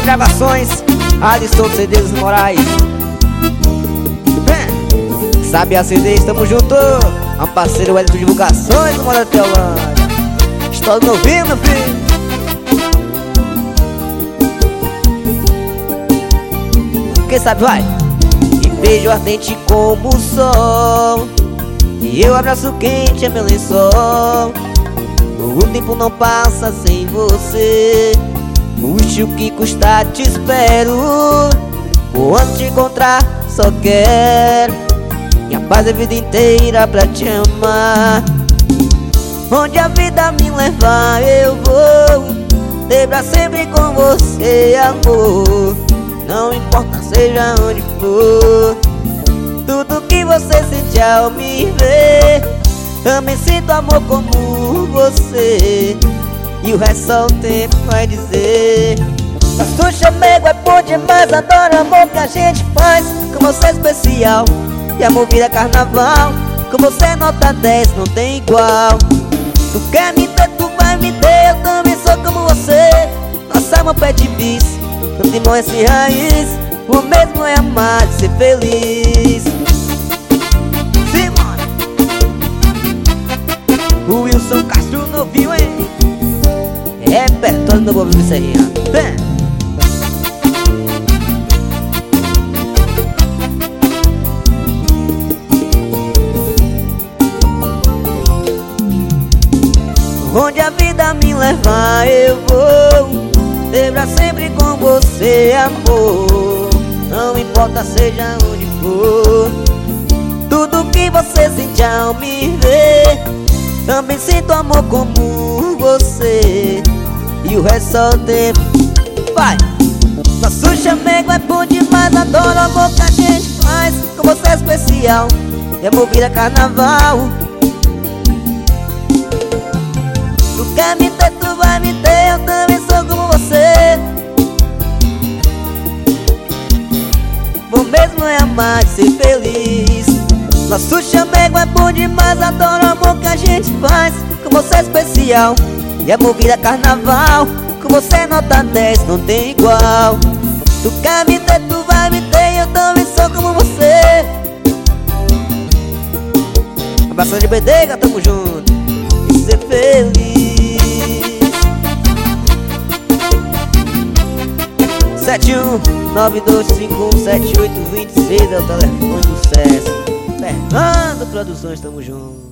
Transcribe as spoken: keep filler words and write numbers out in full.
Gravações, Alisson C Ds Moraes. É. Sabe a C D, estamos juntos. É um parceiro Wellington Divulgações do Moda Teolândia. Estou me ouvindo, filho. Quem sabe vai. E vejo ardente como o sol, e eu abraço quente é meu lençol. O tempo não passa sem você. Custe o que custar, te espero. Quando te encontrar, só quero minha paz a vida inteira pra te amar. Onde a vida me levar, eu vou ter pra sempre com você, amor. Não importa seja onde for. Tudo que você sente ao me ver, também sinto amor como você. E o resto só o tempo vai dizer. Nosso chamego é bom demais, adoro o amor que a gente faz. Com você é especial, e amor vira carnaval. Com você nota dez, não tem igual. Tu quer me ter, tu vai me ter, eu também sou como você. Nossa amor pede bis, não tem morre sem raiz. O mesmo é amar e ser feliz. Simone, o Wilson Castro novinho, hein? É repertório do Bobo Serrinha. Vem! Onde a vida me levar, eu vou ter pra sempre com você, amor. Não importa seja onde for. Tudo que você sente ao me ver, também sinto amor como você. E o resto só o tempo vai. Nosso chamego é bom demais, adoro o amor que a gente faz. Com você é especial, e amor vira carnaval. Tu quer me ter, tu vai me ter, eu também sou como você. Bom mesmo é amar e ser feliz. Nosso chamego é bom demais, adoro o amor que a gente faz. Com você é especial, e amor vira carnaval. Com você nota dez, não tem igual. Tu quer me ter, tu vai me ter, eu também sou como você. Abração de Bedega, tamo junto. E ser feliz. Sete um nove dois cinco um sete oito dois seis é o telefone do César. Fernando Produções, tamo junto.